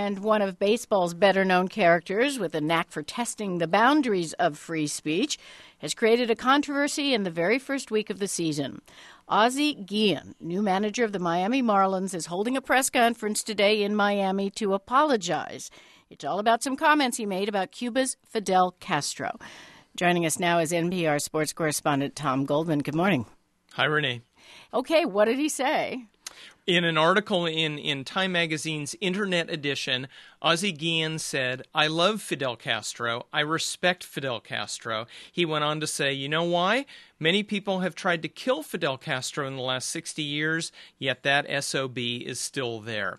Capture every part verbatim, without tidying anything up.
And one of baseball's better-known characters with a knack for testing the boundaries of free speech has created a controversy in the very first week of the season. Ozzie Guillen, new manager of the Miami Marlins, is holding a press conference today in Miami to apologize. It's all about some comments he made about Cuba's Fidel Castro. Joining us now is N P R sports correspondent Tom Goldman. Good morning. Hi, Renee. Okay, what did he say? In an article in, in Time Magazine's Internet edition, Ozzie Guillen said, "I love Fidel Castro. I respect Fidel Castro." He went on to say, "You know why? Many people have tried to kill Fidel Castro in the last sixty years, yet that S O B is still there."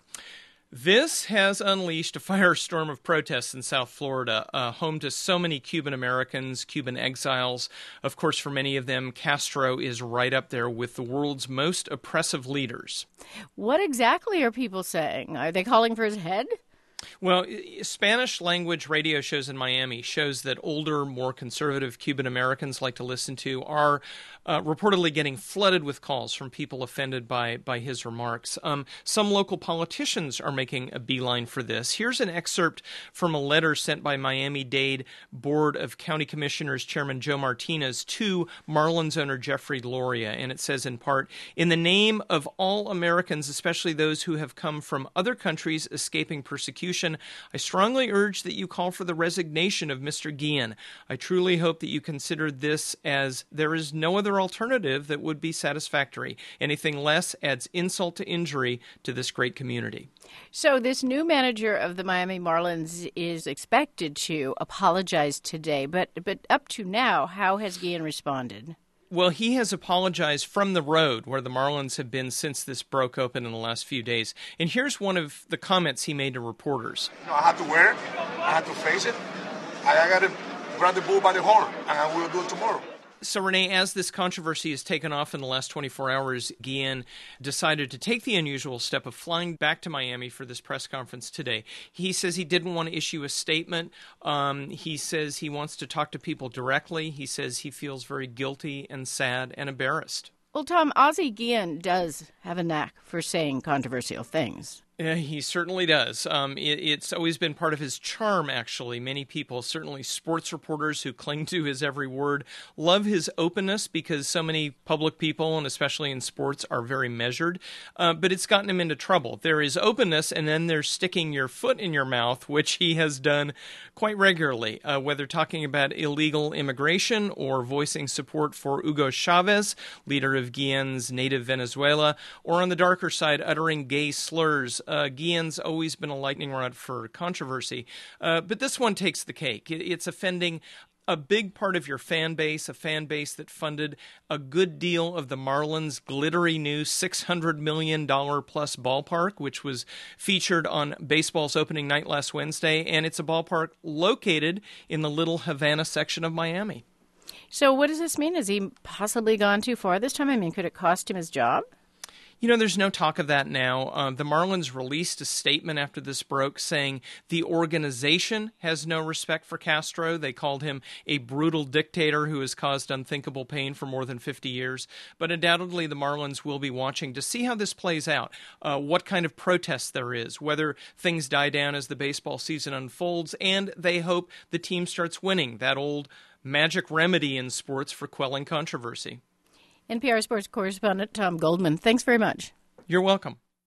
This has unleashed a firestorm of protests in South Florida, uh, home to so many Cuban Americans, Cuban exiles. Of course, for many of them, Castro is right up there with the world's most oppressive leaders. What exactly are people saying? Are they calling for his head? Well, Spanish language radio shows in Miami shows that older, more conservative Cuban Americans like to listen to are uh, reportedly getting flooded with calls from people offended by, by his remarks. Um, some local politicians are making a beeline for this. Here's an excerpt from a letter sent by Miami-Dade Board of County Commissioners Chairman Joe Martinez to Marlins owner Jeffrey Loria, and it says in part, "In the name of all Americans, especially those who have come from other countries escaping persecution, I strongly urge that you call for the resignation of Mister Guillen. I truly hope that you consider this, as there is no other alternative that would be satisfactory. Anything less adds insult to injury to this great community." So this new manager of the Miami Marlins is expected to apologize today, but but up to now, how has Guillen responded? Well, he has apologized from the road where the Marlins have been since this broke open in the last few days. And here's one of the comments he made to reporters. You know, I have to wear it. I have to face it. I, I got to grab the bull by the horn, and I will do it tomorrow. So, Renee, as this controversy has taken off in the last twenty-four hours, Guillen decided to take the unusual step of flying back to Miami for this press conference today. He says he didn't want to issue a statement. Um, he says he wants to talk to people directly. He says he feels very guilty and sad and embarrassed. Well, Tom, Ozzie Guillen does have a knack for saying controversial things. Yeah, he certainly does. Um, it, it's always been part of his charm, actually. Many people, certainly sports reporters who cling to his every word, love his openness because so many public people, and especially in sports, are very measured. Uh, but it's gotten him into trouble. There is openness, and then there's sticking your foot in your mouth, which he has done quite regularly, uh, whether talking about illegal immigration or voicing support for Hugo Chavez, leader of Guillen's native Venezuela, or on the darker side, uttering gay slurs. Uh, Guillen's always been a lightning rod for controversy, uh, but this one takes the cake. It, it's offending a big part of your fan base, a fan base that funded a good deal of the Marlins' glittery new six hundred million dollars plus ballpark, which was featured on baseball's opening night last Wednesday, and it's a ballpark located in the Little Havana section of Miami. So what does this mean? Has he possibly gone too far this time? I mean, could it cost him his job? You know, there's no talk of that now. Uh, the Marlins released a statement after this broke saying the organization has no respect for Castro. They called him a brutal dictator who has caused unthinkable pain for more than fifty years. But undoubtedly, the Marlins will be watching to see how this plays out, uh, what kind of protest there is, whether things die down as the baseball season unfolds, and they hope the team starts winning, that old magic remedy in sports for quelling controversy. N P R sports correspondent Tom Goldman, thanks very much. You're welcome.